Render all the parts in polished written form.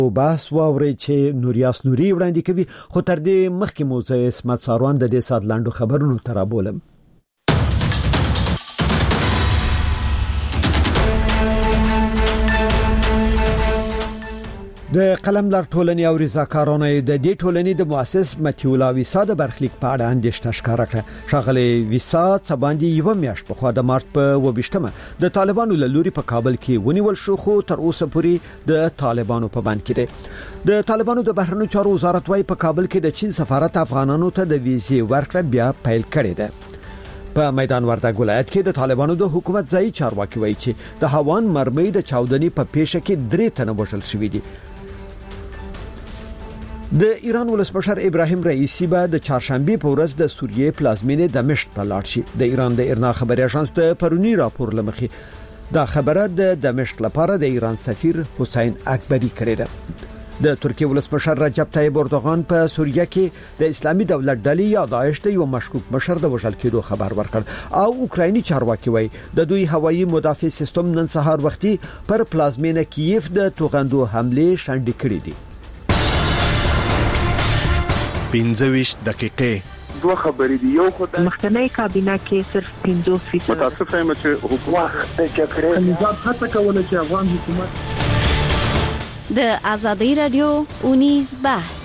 بحث واوري چې نوریاس نوري وړاندې کوي خو تر دې مخکې مو زه اسمت ساروان د دې سات لاندو خبرونو ترابولم. د قلمدار ټولنې او رضاکارانه د دې ټولنې د مؤسس متیولا ویسا د برخلیک په اړه اندېښنه ښکاره کړه. ښاغلی ویسا څباندې یو میاشت په خوا د مارچ په 28مه د طالبانو له لوري په کابل کې ونیول شو خو تر اوسه پورې د طالبانو په بند کې دی. د طالبانو د بهرنیو چارو وزارت وايي په کابل کې د چین سفارت افغانانو ته د ویزې ورکړه بیا پیل کړې ده. په میدان وردګ ولایت کې د طالبانو د حکومت ځای چارواکي وایي چې د هوان مرمۍ د چاودنې په پیښه کې 3 تنه وژل شوي دي. د ایران ولسمشر ابراهیم رئیسی به د چهارشنبه په ورځ د سوریې پلازمینې دمشق ته لاړ شي. د ایران د ایرنا خبري اژانس د پرونی راپور لمخې دا خبره د دمشق لپاره د ایران سفیر حسین اکبری کړې ده. د ترکیه ولسمشر رجب طیب اردوغان په سوریه کې د اسلامي دولت ډلې یا داعش ته یو مشکوک مشر د وژل کېدو خبر ورکړ او اوکرایني چارواکي وایي د دوی هوایي مدافع سیستم نن سهار وختي پر پلازمینه کیف د توغندو حمله شنډ کړې دي. 15 دقیقې دوه خبرې دي. یو خدای مخکنی کابینه کې صرف 50% متاسفه یم چې حکومت د جګړې نظام هڅه کوله چې افغان حکومت د آزادۍ رادیو اونیز بحث.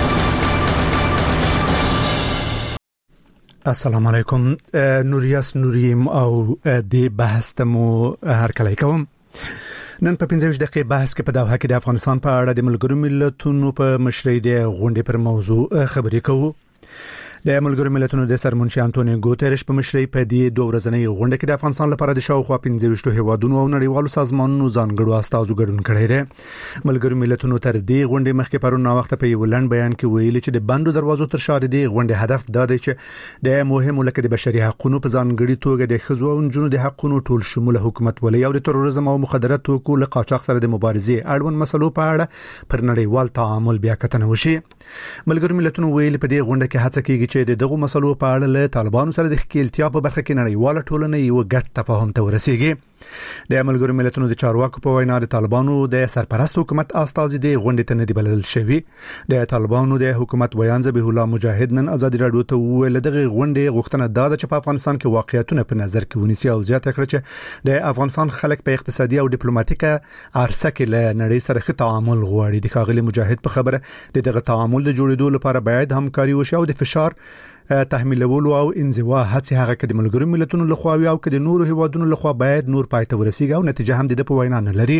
السلام علیکم. نوریاس نوریم او د بحث تمو هر کله کوم. نن په 15 دقیقې بحث کې په دوحه کې د افغانستان په اړه د ملګرو ملتونو په مشرۍ د غونډې پر موضوع خبرې کوو. د ملګرو ملتونو د سرمنشي انټونیو ګوتریش په مشرۍ په دې دوه ورځنۍ غونډه کې د افغانستان لپاره د شاوخوا 15 هیوادونو او نړیوالو سازمانونو ځانګړو استازو ګډون کړی دی. ملګرو ملتونو تر دې غونډې مخکې پرون وخت په یو لنډ بیان کې ویلي چې د بندو دروازو تر شا د غونډې هدف دا دی چې د مهمو لکه د بشري حقوقو په ځانګړي توګه د ښځو او نجونو د حقوقو ټول شموله حکومت ولې او د تروریزم او مخدرات توکو له قاچاق سره د مبارزې اړوند مسلو په اړه پر نړیوال تعامل بیا کتنه وشي. ملګرو ملتونو ویلي په دې غونډه کې هڅه کیږي چې دغه مسلو په اړه له طالبانو سره د ښکېلتیا په برخه کې نړیواله ټولنه یو ګډ تفاهم ته ورسیږي. د ملګرو ملتونو د چارواکو په وینا د طالبانو د سرپرست حکومت استازي د غونډې ته نه دی بلل شوی. د طالبانو د حکومت ویان ذبیح الله مجاهد نن آزادي رادیو ته ویل دغه غونډې غوښتنه دا ده چې په افغانستان کې واقعیتونه په نظر کې ونیسي او زیاته کړي چې د افغانستان خلک په اقتصادي او ډیپلوماټیکه عرصه کې له نړۍ سره ښه تعامل غواړي. د ښاغلي مجاهد په خبره دغه تعامل د جوړېدو لپاره باید همکاري وشي او د فشار تحمیلولو او انزوا هڅه هغه کې د ملګرو ملتونو لخوا او کې د نورو هیوادونو لخوا باید نور پایته ورسیږي او نتیجه هم د په وینا نه لري.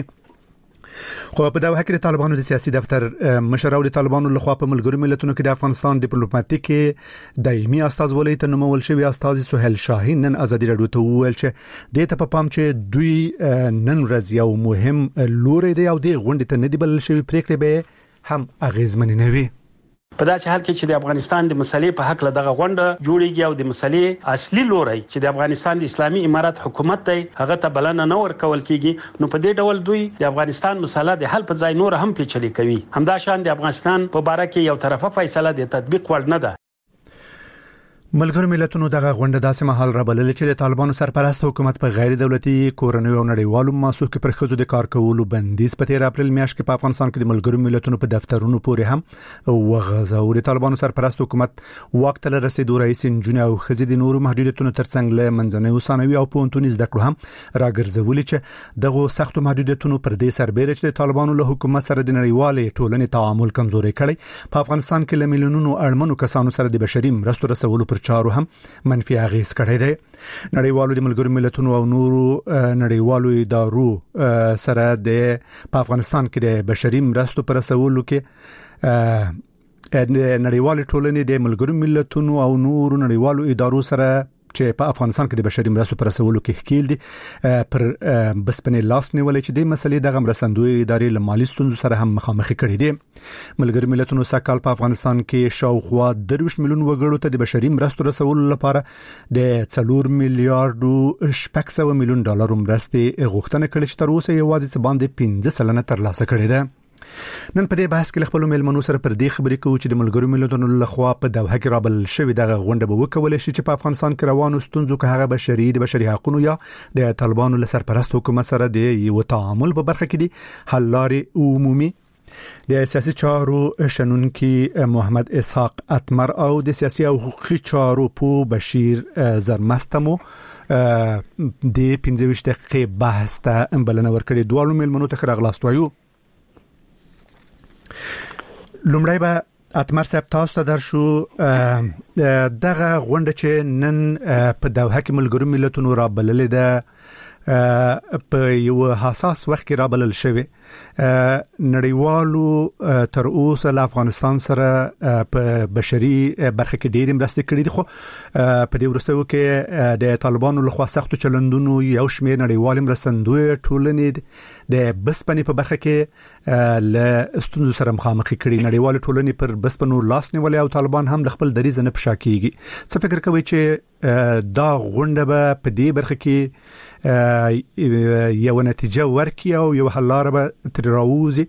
خو په دغه کې د طالبانو د سیاسي دفتر مشر او د طالبانو لخوا په ملګرو ملتونو کې د افغانستان ډیپلوماټیک دایمي استازولۍ ته نومول شوی استاذ سهیل شاهین نن آزادي رادیو ته وویل چې د ته په پام چې دوی نن ورځ یو مهم لوري دی او د غونډې ته نه دی بلل شوی پریکړه به هم اغیزمن نه وي. په داسې حال کې چې د افغانستان د مسلې په حق له دغه غونډه جوړیږي او د مسلې اصلي لوري چې د افغانستان د اسلامي امارات حکومت دی هغه ته بلنه نه ورکول کیږي نو په دې ډول دوی د افغانستان مسله د حل په ځای نور هم پیچلې کوي. همدا شان د افغانستان په باره کې یو طرفه فیصله د تطبیق وړ نه ده. ملګرو ملتونو دغه غونډه داسې مهال را بللې چې د طالبانو سرپرست حکومت په غیر دولتي کورنیو او نړیوالو مؤسسو کې پر ښځو د کار کولو بندیز په 13 اپریل میاشت کې په افغانستان کې د ملګرو ملتونو په دفترونو پورې هم وغځاو. د طالبانو سرپرست حکومت وخت له رسیدو رئیس انجونی او ښځې د نورو محدودیتونو ترڅنګ له منځنۍ ثانوي او پوهنتوني زده کړو هم راګرځولي چې دغه سختو محدودیتونو پر دې سربېره چې د طالبانو له حکومت سره د نړیوالې ټولنې تعامل کمزوري کړي په افغانستان کې له میلیونونو اړمنو کسانو سره د بشري مرستو رسولو پر چارو هم منفي اغیز کړی دی. نړیوالو د ملګرو ملتونو او نورو نړیوالو ادارو سره په افغانستان کې د بشري مرستو پر رسولو کې نړیوال ټولنې د ملګرو ملتونو او نورو نړیوالو ادارو سره چې په افغانستان کې د بشري مرستو پر رسولو کې ښکیل دي پر بسپنې لاس نیولې چې د مسلې دغه مرستندوی ادارې له مالي ستونزو سره هم مخامخ کړي دي. ملګرو ملتونو سکهال په افغانستان کې شاوخوا 30 میلیون وګړو ته د بشري مرستو رسولو لپاره د 4 میلیارډ 600 میلیون ډالر مرستې غوښتنه کړې چې تر اوسه یوازې باندې 15% ترلاسه کړې ده. نن په دې بحث کې خپل میلمنو سره پر دې خبرې کوو چې د ملګرو ملتونو لخوا په دوحه کې رابل شوی دغه غونډه به وکول شي چې په افغانستان کې روانو ستونزو کې هغه د بشري حقوقو یا د طالبانو له سرپرست حکومت سره د یو تعامل په برخه کې دي حل لارې عمومي د سیاسي چارو شنونکي محمد اسحاق اتمر او د سیاسي او حقوقي چارو په بشیر زرمستمو د 15 دقیقې بحث ته بلنه ورکړې. دوه ملمنو ته راغلاست وایو. لومړی به اتمر صاحب تاسو ته درشو دغه غونډه چې نن په دوحه کې ملګرو ملتونو را بللې ده په یو حساس وخت کې را بلل شوی. نړیوالو تر اوسه له افغانستان سره په بشري برخه کې ډېر مرسته کړې دي، خو په دې وروستیو کې د طالبانو لخوا سختو چلندونو یو شمېر نړیوال مرستندوی ټولنې د بسپنې په برخه کې له ستونزو سره مخامخ کړي. نړیوال ټولنې پر بسپنو لاس نیولې او طالبان هم د خپل دریځ نه پشا کیږي. څه فکر کوي چې دا غونډه به په دې برخه کې یو نتیجه ورکړي او یو حل لاره به تر راوځي؟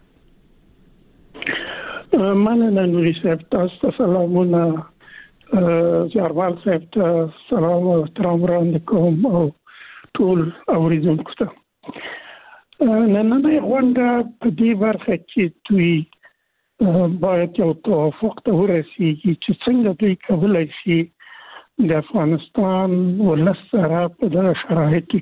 مننه نوري صاحب، تاسو ته سلامونه. زیارمل صاحب ته سلام او احترام وړاندې کوم او ټول اوریدونکو ته. نننۍ غونډه په دې برخه کې دوی باید یو توافق ته ورسیږي چې څنګه دوی کولی شي د افغانستان ولس سره په دغه شرایطو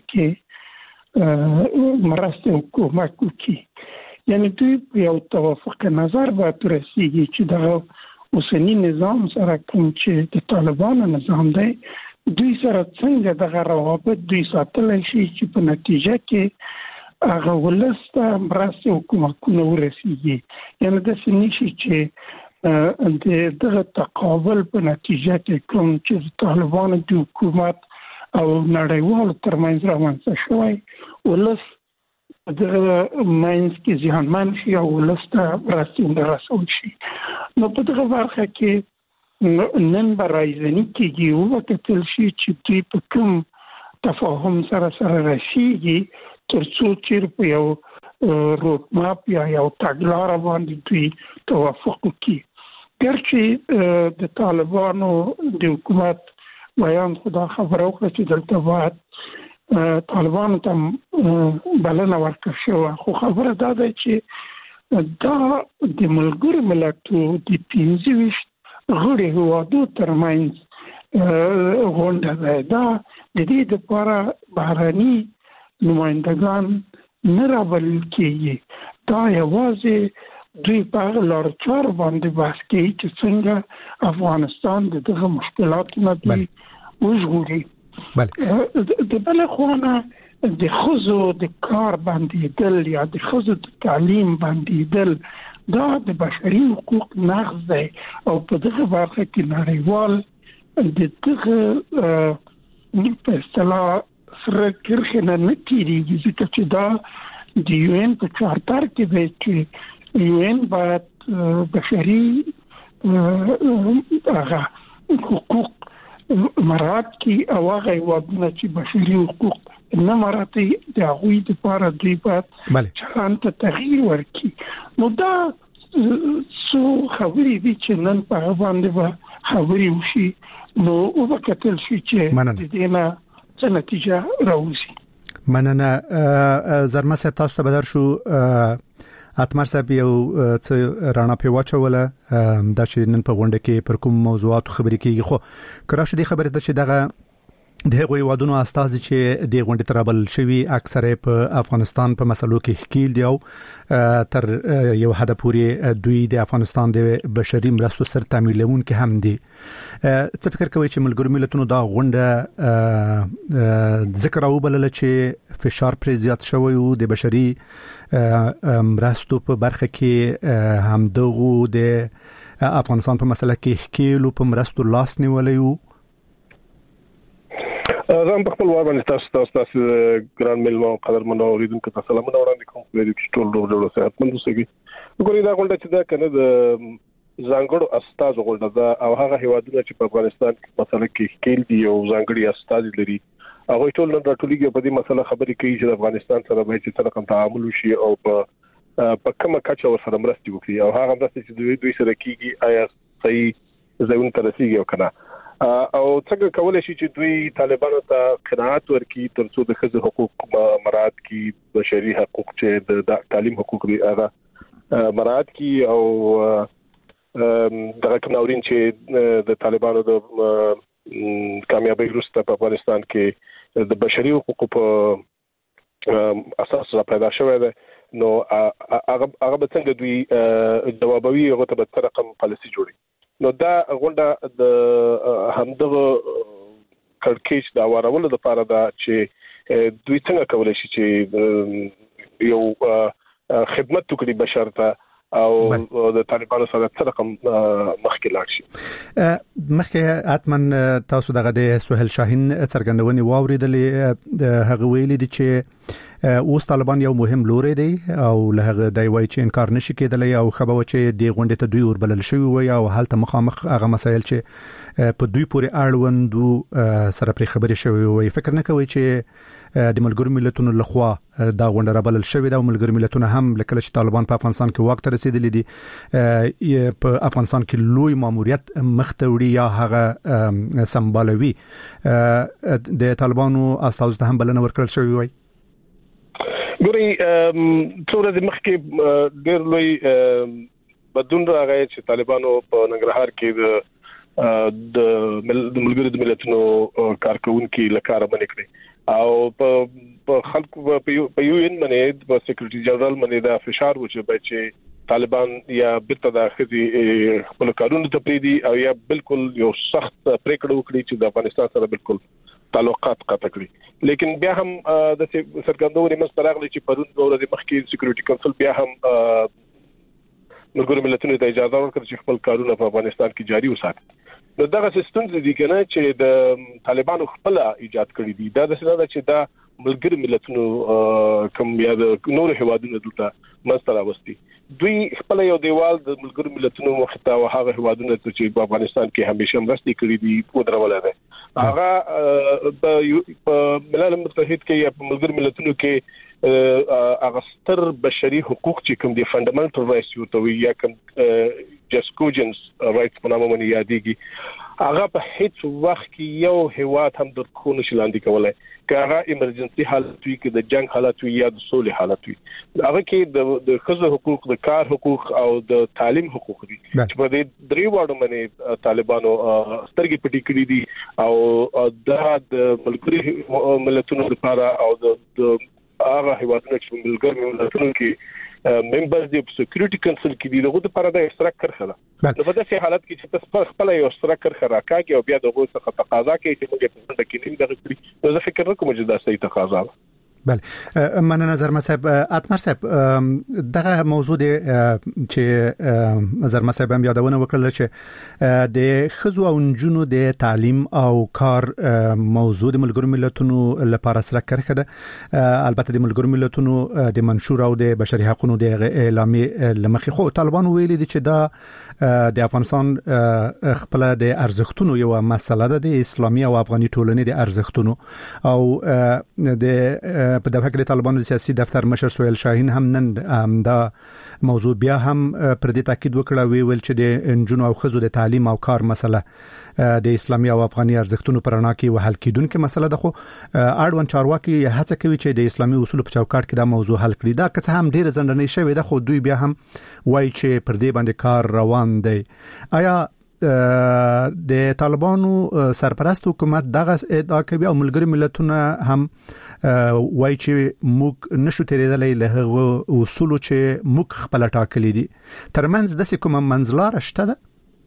کې مرسته حکومت وکړي. یعنی دوی په یو توافق نظر باید ورسیږي چې دغه اوسنی نظام سره کوم چې د طالبانو نظام دی دوی سره څنګه دغه روابط دوی ساتلی شي چې په نتیجه کې هغه ولس ته مرسته حکومتونه ورسیږي. یعنی داسې نشي چې د دغه تقابل په نتیجه کې کوم چې طالبانو د حکومت او نړیوالو ترمنځ رامنځته شوی ولس دغه منځ کې زیانمن شي او ولس ته مرسته رسول شي. نو په دغه برخه کې نن به رایزني کېږي او وکتل شي چې دوی په کوم تفاهم سره رسیږي تر څو چې په یو روډ ماپ یا یو تګلاره باندې دوی توافق وکړي. ګرچې د طالبانو د حکومت بیان خدا خبره وکړه چې دلته باید طالبانو ته بلنه ورکړل شوه، خو خبره دا ده چې دا د ملګرو ملتونو د 15 غړي هیوادو ترمنځ غونډه ده. دا د دې لپاره بهرني نمایندګان نه رابلل کېږي. دا یوازې دوی په لار چار باندې بحث کوي چې څنګه افغانستان دغه مشکلاتو نه دی وژغوري. د بل خوانه د خزو د کار باندې دل یا د خزو د تعلیم باندې دل دا د بشري حقوق نقض دی او په دغه برخه کې نړیوال د دغه په اصطلاح سره کرخنه نه تیریږي ځکه چې دا د UN په چارتر کې دی چې UN باید بشري حقوق مراعات کی او هغه وادونه چې بشري حقوق نه مراعات دي هغه د لپاره دوی باید چلند ته تغییر ورکړي. نو دا څو خبرې دي چې نن په باندې خبرې وشي نو وکتل شي چې د دې نه څه نتیجه راوځي. مننه. زرمه صاحب تاسو ته بدر شو. اتمر صاحب یو څه رانا په واچوله دا چې نن په غونډه کې پر کوم موضوعات خبرې کیږي، خو کراشه دي خبره ده چې دغه د هغوی وادونو استازي چې د غونډې ترابل شوی اکثره په افغانستان په مسلو کې ښکیل دی او تر یو حد پورې دوی د افغانستان د بشري مرستو سر تعمیلون کې هم دي. څه فکر کوي چې ملګرو ملتونو دا غونډه ذکر او بلل چې فشار پر زیات شوی او د بشري مرستو په برخه کې هم دغه د افغانستان په مسله کې ښکیل او په مرستو لاس نیولې زم په خپل وار باندې تاسو ګران ملمو قدرمنو اوریدونکو ته سلامونه وړاندې کوم. په دې کې ټول ډول صحتمند اوسئ. وګورئ دا غونډه چې دا کنه د ځانګړو استاد غونډه ده او هغه هیوادونه چې په افغانستان کې مسله کې ښکیل دي او ځانګړي استاد لري هغه ټول نن راټولېږي په دې مسله خبرې کوي چې د افغانستان سره به چې څنګه تعامل وشي او په کومه کچه ورسره مرسته وکړي او هغه مرسته چې دوی سره کیږي آیا صحیح ځایونه ته رسیږي او کنه او څنګه کولای شي چې دوی طالبانو ته قناعت ورکړي ترڅو د ښځو حقوق مراعات کړي، بشري حقوق چې د تعلیم حقوق لري هغه مراعات کی او دغه کمنورین چې د طالبانو د کامیابی وروسته په افغانستان کې د بشري حقوقو په اساس را پیدا شوی دی نو هغه به څنګه دوی جوابوي هغه ته به څه رقم پالیسي جوړي نو دا غونډه د همدغه کړکېچ د اورولو لپاره دا چې دوی څنګه کولای شي چې یو خدمت وکړي بشر ته او د طالبانو سره څه رقم مخکې لاړ شي مخکې اتمن تاسو دغه د سهیل شاهین څرګندونې واوریدلې هغه ویلي دي چې اوس طالبان یو مهم لوري دی او له هغه دی وایي چې انکار نشي کېدلی او خبره و چې د غونډې ته دوی وربلل شوی وي او هلته مخامخ هغه مسایل چې په دوی پورې اړوندو سره پرې خبرې شوی وي فکر نه کوي چې د ملګرو ملتونو لخوا دا غونډه رابلل شوې ده او ملګرو ملتونو هم لکه چې طالبان په افغانستان کې واک ته رسیدلي دي په افغانستان کې لوی ماموریت مختوړي یا هغه سمبالوي د طالبانو استازو ته هم بلنه ورکړل شوې وي ګوري څوره د مخکې ډېر لوی بدون راغی چې طالبانو په ننګرهار کې د ملګرو ملتونو کارکونکو لکاره باندې کړی او په خلکو په یو ان باندې په سیکریټری جنرال باندې دا فشار و چې طالبان یا بیرته د خدي خپل کارونو ته پریدي او یا بالکل یو سخت پریکړه وکړي چې د افغانستان سره بالکل تعلقات قطع کړي لیکن بیا هم د سرګندوري مستراغلي چې پرون ورځ مخکې سیکریټری کونسل بیا هم ملګرو ملتونو ته اجازه ورکړه چې خپل کارونه په افغانستان کې جاري وساتي نو دا سیستم دي کنه چې د طالبانو خپل ایجاد کړی دي دا د سره چې دا ملګرو ملتونو کوم یا د نور هوادونو دلته مسترا وستي دوی خپل یو دیوال د ملګرو ملتونو مخته او هغه هوادونو چې په افغانستان کې همیشه مرستې کړې دي ودرول ده هغه په ملل متحد کې یا په ملګرو ملتونو کې اغستر بشري حقوق چې کوم دي فندامنټل رائټس ورته یا کوم جسکوجنز رائټس په نامه باندې یادېږي هغه په هیڅ وخت کې یو هواد هم د خونو شلاندې کولای که هغه ایمرجنسي حالت وي کې د جنگ حالت وي یا د سولې حالت وي هغه کې د ښځو حقوق د کار حقوق او د تعلیم حقوق دي چې په دې درې واړو باندې طالبانو سترګې پټې کړې دي او دا د ملګرو ملتونو لپاره او د هغه هیوادونو چې ملګرو ملتونو کې ممبرز دی په سکیورټي کونسل کې دي دغه لپاره د اشتراک کرخه نو په داسې حالت کې چې تاسو خپل یو اشتراک کرخه راکاږي او بیا دغه څخه تقاضا کوي چې موږ په دې کې نیم دغه کړی نو زه فکر کوم چې دا صحیح تقاضا ده بله من نظر مصاحب اتمر صاحب دغه موضوع دی چې نظر مصاحب هم یادونه وکړل چې د خزو او نجونو د تعلیم او کار موضوع د ملګرو ملتونو لپاره سره کرخه ده البته د ملګرو ملتونو د منشور او د بشري حقوقو د اعلامیه لمخې خو طالبان ویلي دي چې دا د افغانستان خپل د ارزښتونو یو مسله ده د اسلامي او افغاني ټولنې د ارزښتونو او د په دغه کې طالبانو د سیاسي دفتر مشر سهیل شاهین هم نن دا موضوع بیا هم پر دې تاکید وکړ ویل چې د انجونو او خزو د تعلیم او کار مسله د اسلامي او افغاني ارزښتونو پرانا کې وحل کیدونکې مسله ده خو اړوند چارواکي هڅه کوي چې د اسلامي اصول په چوکاټ کې دا موضوع حل کړي دا که څه هم ډېر ځندنې شوی ده خو دوی بیا هم وایي چې پر دې باندې کار روان دی آیا د طالبانو سرپرست حکومت دغه ادعا کوي او ملګری ملتونه هم وایي چې موږ نشو تیرېدلی له هغه اصولو چې موږ خپل ټاکلي دي ترمنځ داسې کومه منځلاره شته ده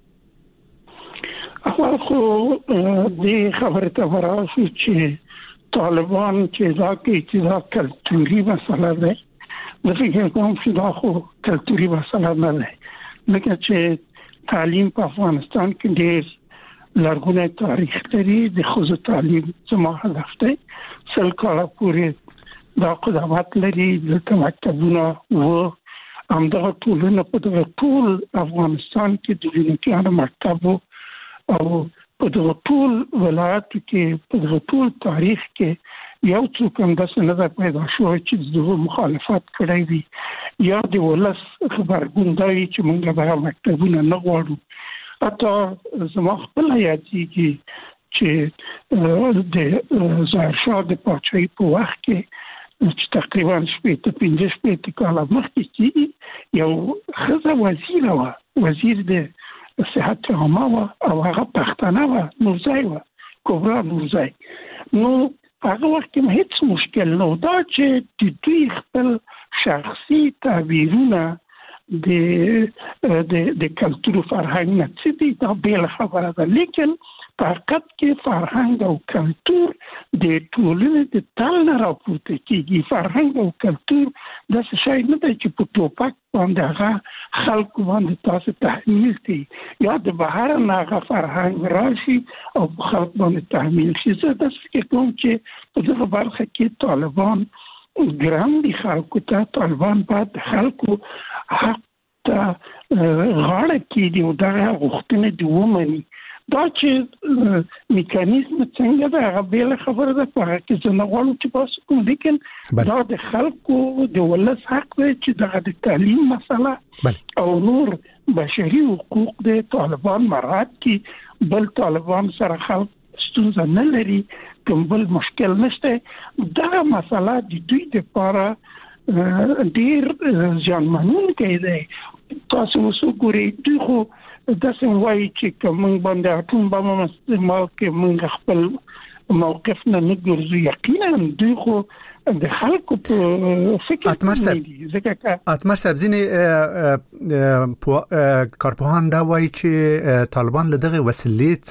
خو دې خبره ته وراسي چې طالبان چې ځکه چې دا کلتوري مسله ده د فکر کوم چې دا خو کلتوري مسله نه ده لکه چې تعلیم په افغانستان کې ډېر لرغونی تاریخ لري د خصوصي تعلیم زموږ هدف دی سل کاله پورې دا قدامت لري د مکتبونو او همدغه ټولنه په ټول افغانستان کې د جنتیانو مکتب او په ټول ولایتو کې په ټول تاریخ کې یو څوک هم داسې نه پیدا شوی چې د مخالفت کړی وي یا د ولس خبرګون دی چې موږ به مکتبونه نه غواړو حتی زما خپل یادېږي چې د ظاهرشاه د پاچاهۍ په وخت کې چې تقریبا 15 کال مخکې چې یو خزه وزیر د صحت عامه او هغه پښتانه نورزای کبرا نورزای نو هغه وخت کې هیڅ مشکل نه و دا چې د دوی خپل شخصي تعبیرونه د کلتور فرهنګ نه څه دي دا بل خبره ده لیکن فقط کې فرهنګ او کلتور د ټولنې د تل نه راپورته کیږي فرهنګ او کلتور د څه شي نه دی چې په ټوپک باندې هغه خلکو باندې تاسو تحمیل دي یا د بهر نه هغه فرهنګ راشي او خلک باندې تحمیل شي زه د فکر کوم چې په دغه برخه کې طالبان ګرام دي خلکو ته طالبان باید خلکو حق ته غاړه کېږي او دغه غوښتنې د ومني دا چې میکانیزم څنګه دا هغه بل خبره ده په هغه کې څنګه غواړو چې تاسو کوم لیکن دا د خلکو د ولس حق دی چې د تعلیم مسله او نور بشري حقوق د طالبان مراعات کی بل طالبان سره خلک ستونزه نه لري کوم بل مشکل نشته دا مسله د دوی لپاره ډیر ځانمنون کوي تاسو وګورئ دوی خو داسې وایي چې کوم باندې اټوم بم استعمال کې موږ خپل موقف نه ګرځو یقینا دوی خو د خلکو په فکر اتمر صاحب ځینې کارپوهان دا وایي چې طالبان له دغه وسیلې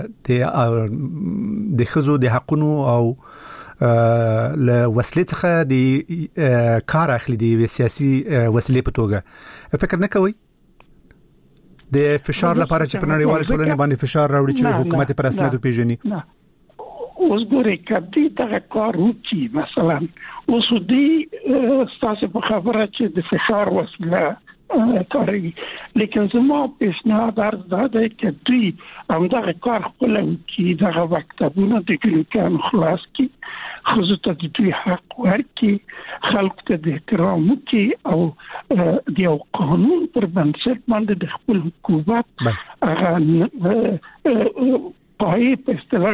څخه د خزو د حقونو او له وسیلې څخه د کار اخلي د سیاسي وسیلې په توګه فکر نه کوي د فشار لپاره چې په نړیوال ټولنې باندې فشار راوړي چې حکومت پر رسمیت وپیژني اوس ګورئ کدی دغه کار وکړي مثلا اوس دې تاسو په خبره چې د فشار وسیله کاروي لیکن زما پیشنهاد دا دی چې دوی همدغه کار خپل وکړي دغه مکتبونه د کلیکان خلاص کړي خصوصا د دوی حق ورکړي خلک ته د احترام وکړي او د یو قانون پر بنسټ باندې د خپل حکومت هغه پای په اصطلاح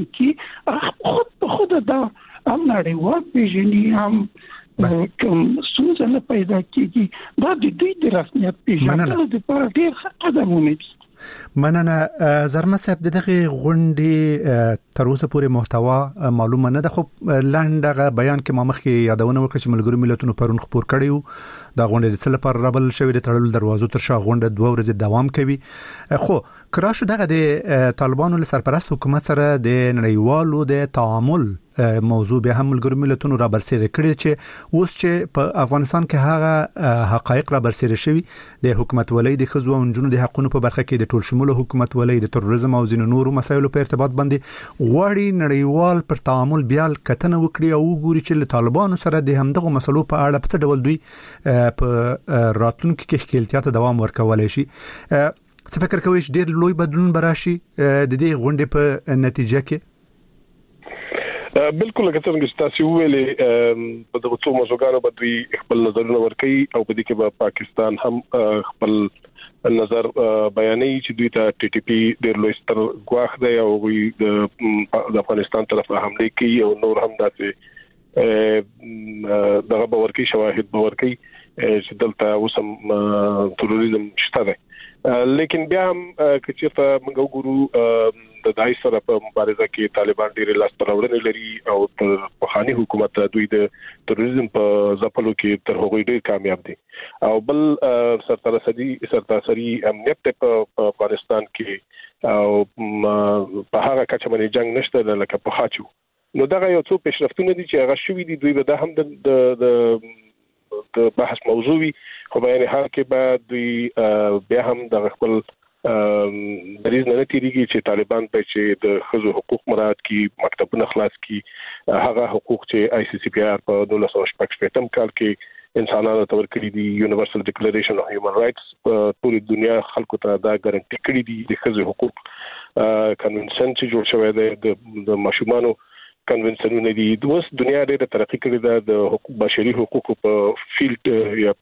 کې خود دا هم نړیوال پیژني هم کوم څه نه پیدا کیږي دا د دوی د رسمیت پیژندلو لپاره ډیر قدمونه دي مننه زرمت صاحب دغه غونډې تر اوسه پورې محتوا معلومه نه ده خو لاندغه بیان کې ما مخکې یادونه وکړه چې ملګرو ملتونو پرون خبر کړیو دا غونډه د څه لپاره رابل شوې د تړلو دروازو تر شا غونډه 2 ورځې دوام کوي خو کراشو دغه د طالبانو له سرپرست حکومت سره د نړیوالو د تعامل موضوع به هم ملګرو ملتونو را برسېره کړی چې اوس چې په افغانستان کې هغه حقایق را برسېره شوي د حکومت ولې د خزو او جنونو د حقوقو په برخه کې د ټول شموله حکومت ولې د تروریزم او ځینو نورو مسایلو په ارتباط باندې غواړي نړیوال پر تعامل بیا کتنه وکړي او وګوري چې له طالبانو سره د همدغه مسلو په اړه په څه ډول دوی په راتلونکو کې خپلتیا ته دوام ورکولای شي څه فکر کوئ چې ډېر لوی بدلون براشي د دې غونډې په نتیجه کې بالکل لکه څنګه چې تاسو ویلې په دغه څو موضوعاتو باندې خپل نظرونه ورکړي او په دې کې به پاکستان هم خپل نظر بیانوي چې دوی ته ټي ټي پی ډېر لوی ستر ګواښ دی او د افغانستان طرف حمله کوي او نور هم داسې دغه باور کوي شواهد باور کوي چې دلته اوسم تروریزم شته دی لیکن بیا هم چې موږ وګورو د دای سره په مبارزه کې طالبان ډېر لاس پرورنې لري او تر پخوانی حکومت دوی د تروریزم په ځپلو کې تر هغه ډېر کامیاب دي او بل سرتاسري امنیت په افغانستان کې او په هغه کچه باندې جنگ نشته لکه په خاچو نو دا یو څو پیشرفتونه دي چې هغه شوي دي دوی به دا هم د بحث موضوعي خو به نه حال کې به دوی بیا هم د خپل دریز نه تیریږي چې طالبان په چې د خزو حقوق مراعات کی مکتبونه خلاص کی هغه حقوق چې آی سی سی پی آر په 1948 کال کې انسانانو ته ورکړي دي یونیورسل ډیکلریشن اف هیومن رائټس په ټول دنیا خلکو ته دا ګارانټي کړی دي د خزو حقوق کنونشن چې جوړ شوی دی د ماشومانو کنونشنونه دي د اوس دنیا ډېره ترقی کړې ده د حقوق بشري حقوقو په فیلډ یا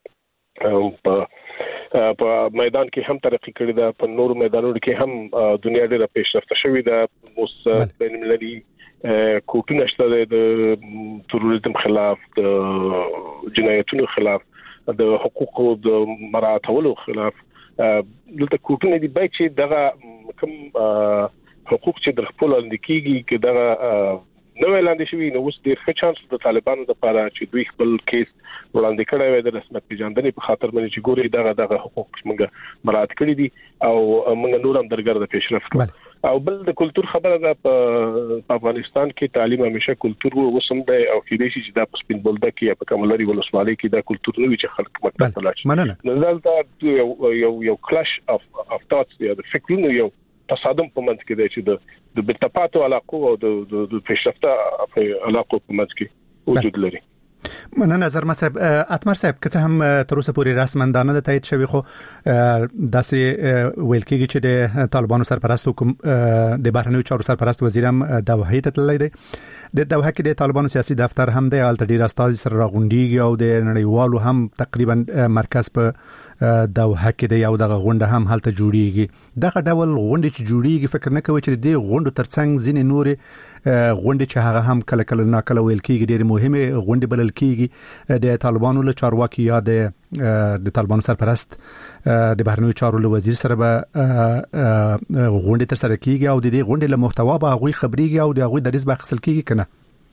په میدان کې هم ترقی کړې ده په نورو میدانونو کې هم دنیا ډېره پیشرفته شوې ده اوس بین المللي کوټونه شته د تروریزم خلاف د جنایتونو خلاف د حقوقو د مراعاتولو خلاف دلته کوټونه دي باید چې دغه کوم حقوق چې د خپل اندکیږي کې دغه نو اعلان شوی نو اوس ډیر ښه چانس د طالبانو لپاره چې دوی خپل کیس وړاندې کړی وي د رسمیت پیژندنې په خاطر باندې چې ګوري دغه حقوق موږ مراعات کړی دي او موږ نور هم درګرده پیشرفت او بل د کلچر خبره ده په افغانستان کې تعلیم همیشه کلچر وسم دی او کې دي چې د سپین بولده کې په کملري ولسوالۍ کې د کلچر نوې چې خلک مکتب ته لاړ نو یو کلاش اف ثاټس دی د فکرونو یو تصادم په منځ کې دی چې د بتپاتو علاقو او د پیشرفته علاقو په منځ کې وجود لري. مننه زرما صاحب. اتمر صاحب که هم تر اوسه پورې رسمندانه د تایید شوی خو داسې ویل کېږي چې د طالبانو سرپرست حکومت د بهرنیو چارو سرپرست وزیر هم د وحی ته تللی دی. د دوحه کې د طالبانو سیاسي دفتر هم دی، الته ډیر استازي سره راغونډيږي او د نړیوالو هم تقریبا مرکز په دوحه کې دی او دغه غونډه هم هلته جوړیږي. دغه ډول غونډه چې جوړیږي فکر نه کوي چې د غونډو ترڅنګ ځینې نورې غونډه چې هغه هم کله کله ناکله ویل کېږي ډېر مهمه غونډه بلل کېږي د طالبانو له چارواکي یا د طالبانو سرپرست د بهرنیو چارو له وزیر سره به غونډه تر سره کېږي او د دې غونډې له محتوا به هغوی خبريږي او د هغوی دریځ به اخیستل کېږي کنه.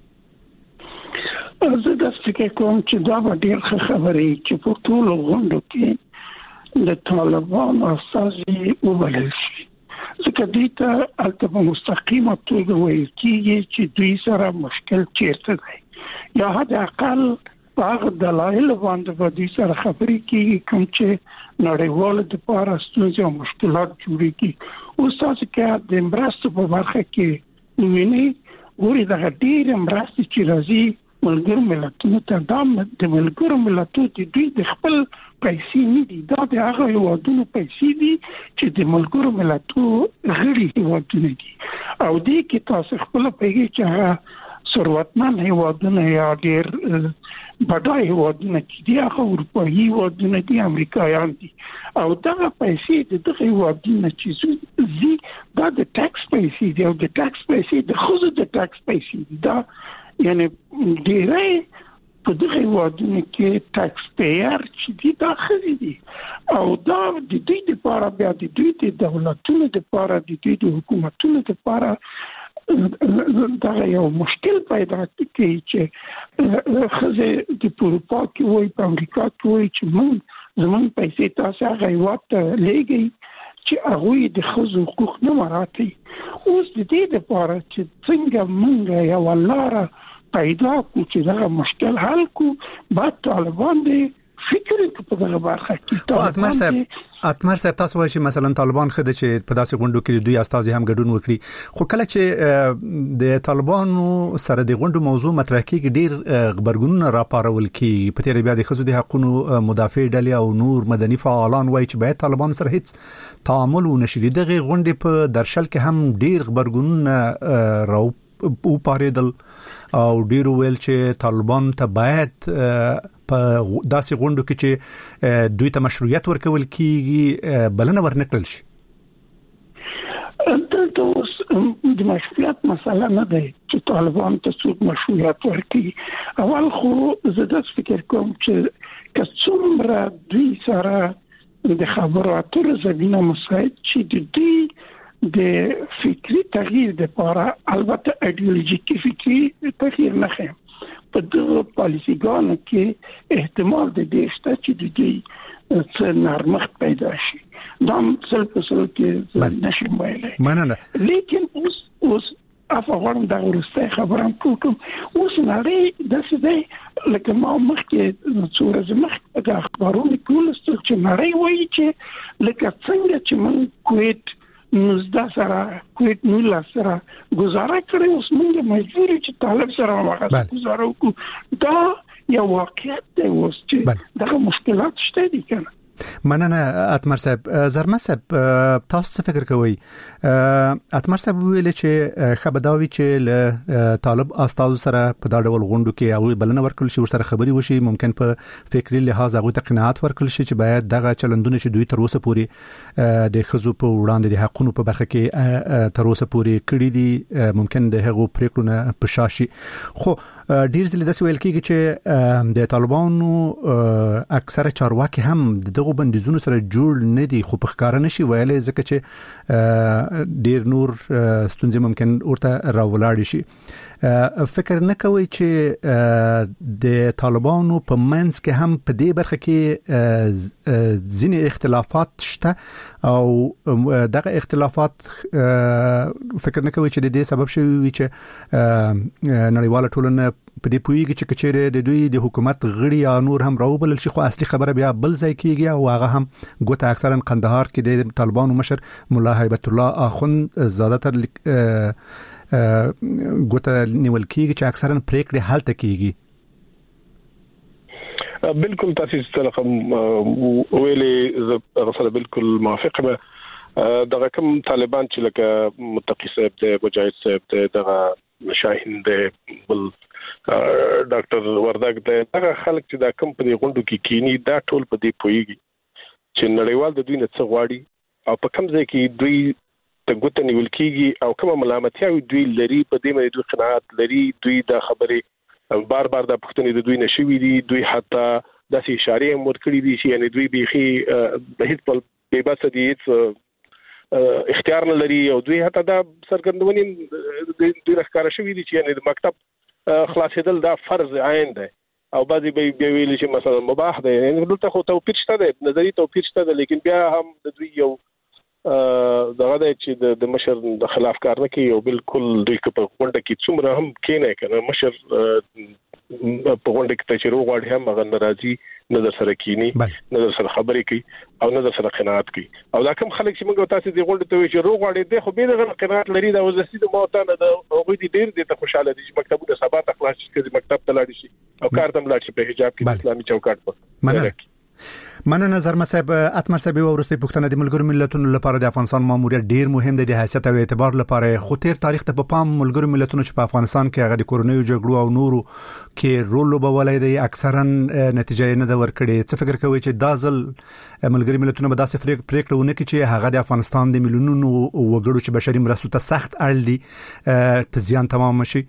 زه د فکر کوم چې دا به ډېر خبرې چې په ټول غونډو کې د طالبانو اساسي وبلل شي ځکه دوی ته البته په مستقیمه توګه ویل کېږي چې دوی سره مشکل چیرته دی یا حد اقل هغه دلایل باندې په دې سره خبرې کېږي کوم چې نړیوال د لپاره ستونزې او مشکلات جوړېږي. اوس تاسو کې د مرستو په برخه کې ویني ګوري دا ډېر مرستې چې راځي ملګرو ملتونو ته د ملګرو ملتونو د دوی د خپل پیسې نه دي، دا د هغه هیوادونو پیسې دي چې د ملګرو ملتونو غړي هیوادونه دي او دې کې تاسو خپل پیږي چې هغه ثروتمن هیوادونه یا ډېر بډای هیوادونه چې دي هغه اروپایي هیوادونه دي، امریکایان دي او دا پیسې د دغه هیوادونو چې زی دا د ټاکس پیسې دي او د ټاکس پیسې د خود د ټاکس پیسې دي. دا یعنی ډیرې په دغه هیوادونو کې ټاکس پییر چې دي دا خزي دي او دا د دوی لپاره بیا د دوی د دولتونو لپاره د دوی د حکومتونو لپاره دا یو مشکل پیدا کوي چې خزه د اروپا کې وای په امریکا کې وای چې زمون پیسې تاسو هغه وخت لګي چې هغه د خزو حقوق نه مراعاتي. اوس د دې لپاره چې څنګه مونږ یو لاره پیدا کو چې دا مشکل حل کو بعد طالبان دې فکر په دغه برخه کې. اتمر صاحب تاسو وایي چې مثلا طالبان خده چې په داسې غونډو کې دوی استازي هم ګډون وکړي خو کله چې د طالبانو سره د غونډو موضوع مطرح کېږي ډیر خبرګونونه راپارول کېږي په تیر بیا د خزو د حقوقو مدافع ډلې او نور مدني فعالان وایي چې باید طالبان سره هیڅ تعامل ونشي. دغه غونډې په درشل کې هم ډیر خبرګونونه راو او پاریدل او ډیر ویل چې طالبان ته باید په داسې غونډو کې چې دوی ته مشروعیت ورکول کېږي بلنه ورنکړل شي. د مشروعیت مسله نه ده چې طالبان ته څوک مشروعیت ورکړي. اول خو زه د فکر کوم چې څومره دوی سره د خبرو اترو زمينه مساعد چې د دوی د فکری تغییر لپاره البته ایدئولوژیکي فکری تغییر نه خیم په دغه پالیسیګانو کې احتمال د دې شته چې د دې څه نرمښت پیدا شي. دا څل په څل کې نشي ویلای. مننه. لیکن اوس افغان دا ورسته خبرم کوم اوس نړۍ د څه لکه ما مخکې څوره زمخ د اخبارونو کول چې نړۍ وایي چې لکه څنګه چې من کویت نوزده سره کویت نولا سره گزاره کړی اوس موږ مجبور چې طالب سره واغه گزاره وکړو. دا یو واقعیت دی اوس چې دغه مشکلات شته دي کنه. مننه اتمر صاحب. زرمه صاحب تاسو څه فکر کوئ؟ اتمر صاحب ویل چې خبرداوی چې له طالب استاد سره په دا ډول غونډو کې او بلنه ورکړل شي ورسره خبري وشي، ممکن په فکری لحاظ هغه ته قناعت ورکړل شي چې باید دغه چلندونه چې دوی تر اوسه پورې د خزو په وړاندې د حقونو په برخه کې تر اوسه پورې کړی دي، ممکن د هغو پریکړونه په شاشي. خو ډیر ځله د ویل کېږي چې د طالبانو اکثره چارواکي هم دغه بندیزونو سره جوړ نه دي، خو په ښکار نشي ویلې ځکه چې ډیر نور ستونزې ممکن ورته راولاړ شي. فکر نه کوي چې د طالبانو په منځ کې هم په دې برخه کې ځینې اختلافات شته او دغه اختلافات فکر نه کوي چې د دې سبب شوی چې نړیواله ټولنه په دې پویږي چې کچېره د دوی د حکومت غړي یا نور هم راوبلل شي، خو اصلي خبره بیا بل ځای کېږي او هغه هم ګوته اکثرا قندهار کې د طالبانو مشر مولا هیبت الله اخوند زاده تر ګوته نیول کېږي چې اکثرا پریکړې هلته کېږي. بالکل تاسو سره ویلې زه سره بالکل موافق یم. دغه کوم طالبان چې لکه متقی صاحب دی، مجاهد صاحب دی، دغه شاهین دی، بل ډاکټر وردګ دی، دغه خلک چې دا کوم په دې غونډو کې کینی دا ټول په دې پويږي چې نړیوال د دوی نه څه غواړي او په کوم ځای کې دوی ته ګوته نیول کېږي او کومه ملامتیا دوی لري، په دې باندې دوی قناعت لري. دوی دا خبرې بار بار د پښتنې د دوی نشوي دي، دوی حتی داسې اشاره هم ورکړي دي چې یعنی دوی بيخي د هیڅ په بېباسه دي، هیڅ اختیار نه لري او دوی حتی دا سرګندونی دوی راښکاره شوي دي چې یعنی د مکتب خلاصېدل دا فرض عین دی او بعضی به ویل چې مثلا مباح دی. یعنی دلته خو توپیر شته دی، نظری توپیر شته دی، لیکن بیا هم د دوی یو دغه دی چې د مشر د خلاف کار نه کوي او بالکل دوی په غونډه کې څومره هم کېنه کنه مشر په غونډه کې چې روغاړي هم هغه ناراضي نظر سره کینی، نظر سره خبرې کوي او نظر سره قناعت کوي. او دا کوم خلک چې موږ تاسو د غونډه ته وی چې روغاړي د خو به د قناعت لري دا وزسي د موتانه د هغه دي ډیر د خوشاله دي چې مکتبونه سبا ته خلاص شي، چې مکتب ته لاړ شي او کار ته لاړ شي په حجاب کې اسلامي چوکاټ په مننه زرمه صاحب. اتمر صاحب ورسته پښتنه د ملګرو ملتونو لپاره د افغانستان ماموریت ډیر مهم دی د حیثیت او اعتبار لپاره، خو تیر تاریخ ته په پام ملګرو ملتونو چې په افغانستان کې هغه د کورونی جګړو او نورو کې رول لوبولای دی اکثرا نتیجه نه دا ورکړي. څه فکر کوي چې دا ځل ملګرو ملتونو به داسې پریکړه ونه کړي چې هغه د افغانستان د ملیونونو وګړو چې بشري مرستو ته سخت اړ دي په زیان تمام شي؟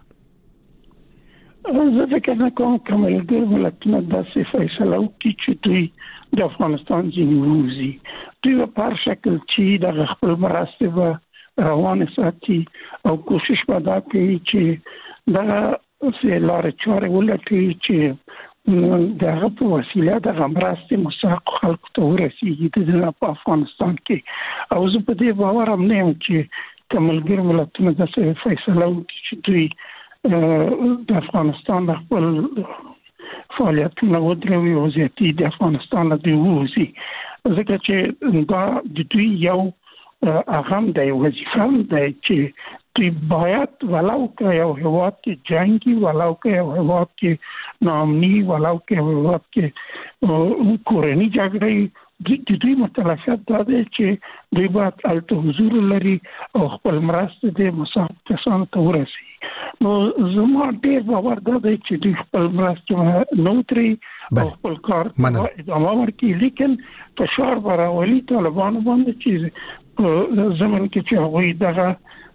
زه فکر نه کوم چې ملګرو ملتونو داسې فیصله وکړي چې دوی د افغانستان ځینوزي، دوی په هر شکل چې د خپل مرستې به روان ساتي او کوشش به دا کوي چې دا لارې چارې ولټي چې دغه په وسیله د مرستې مستحق خلکو ته ورسیږي د په افغانستان کې. او زه په دې باور هم نه یم چې ملګرو ملتونو داسې فیصله وکړي چې دوی د افغانستان خپل فعالیتونه ودروي او زیاتې د افغانستان د ووزي، ځکه چې دا د دوی یو اهم د وظیفه ده چې دوی باید ولو که یو هیواد کې جنگي، ولو که یو هیواد کې ناامني، ولو که یو هیواد کې کورنۍ جګړې، د دوی مطالعات دا دی چې دوی باید الته حضور لري او خپل مرسته د مستحق کسانو ته ورسي. نو زما ډیر باور دا دی چې دوی خپل مرسته نو تري او خپل کار ادامه ورکړي، لیکن فشار براولي طالبانو باندې چې زمون کې چې هغوی دغه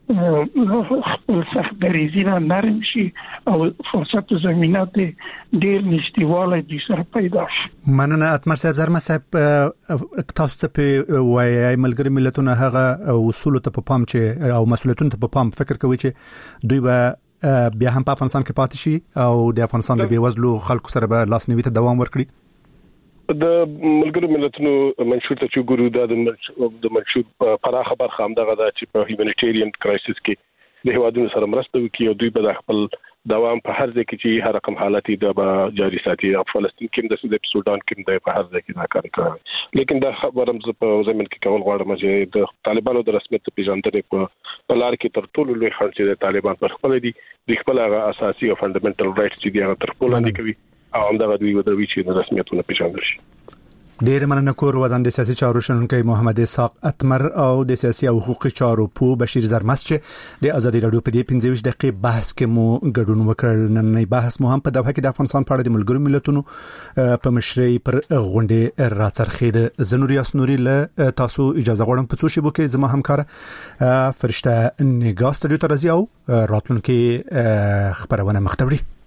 خپل سخت دریزي نه نرم شي او فرصت زمينه ډیر نشټیواله دي سره پیدا شي. مننه اتمر صاحب. زرمه صاحب تاسو په وایي ملګری ملتونه هغه اصول ته په پام چې او مسولیتونو ته په پام فکر کوي چې دوی به بیا هم په افغانستان کې پاتې شي او د افغانستان د بیوزلو خلکو سره به لاسنیوي ته دوام ورکړي. د ملګرو ملتونو منشور ته چې ګورو د منشور پراخه برخه هم دغه چې په هیومانیټیرین کرایسس کې د هیوادونو سره مرسته وکړي او دوی به خپل دوام په هر ځای کې چې هر رقم حالت د جاري ساتي. فلسطین کې د سودان کې د په هر ځای کې دا کار کوي، لیکن دا خبرم زه په زمين کې کول غواړم چې د طالبانو د رسمیت پیژندنې په لار کې تر ټولو لوی خنډ چې د طالبان پر خپل دي د خپل اساسي او فندامنټل رائټس چې دی هغه تر ټولو نه کوي او همدغه دوی ودروي چې د رسمیتونو پیژندل شي. ډېر مننه کور ودان د سیاسي چارو شنونکي محمد اسحاق اتمر او د سیاسي او حقوقي چارو په بشیر زرمس چې د ازادي رادیو په دې 15 دقیقې بحث کې مو ګډون وکړ. نن بحث مو هم په دوحه کې د افغانستان په اړه د ملګرو ملتونو په مشرۍ پر غونډې راڅرخېده. زنوریاس نوري له تاسو اجازه غواړم په څو شیبو کې زما همکار فرشته نگاه ستړي تر ازیاو راتلونکي خبرونه مختبري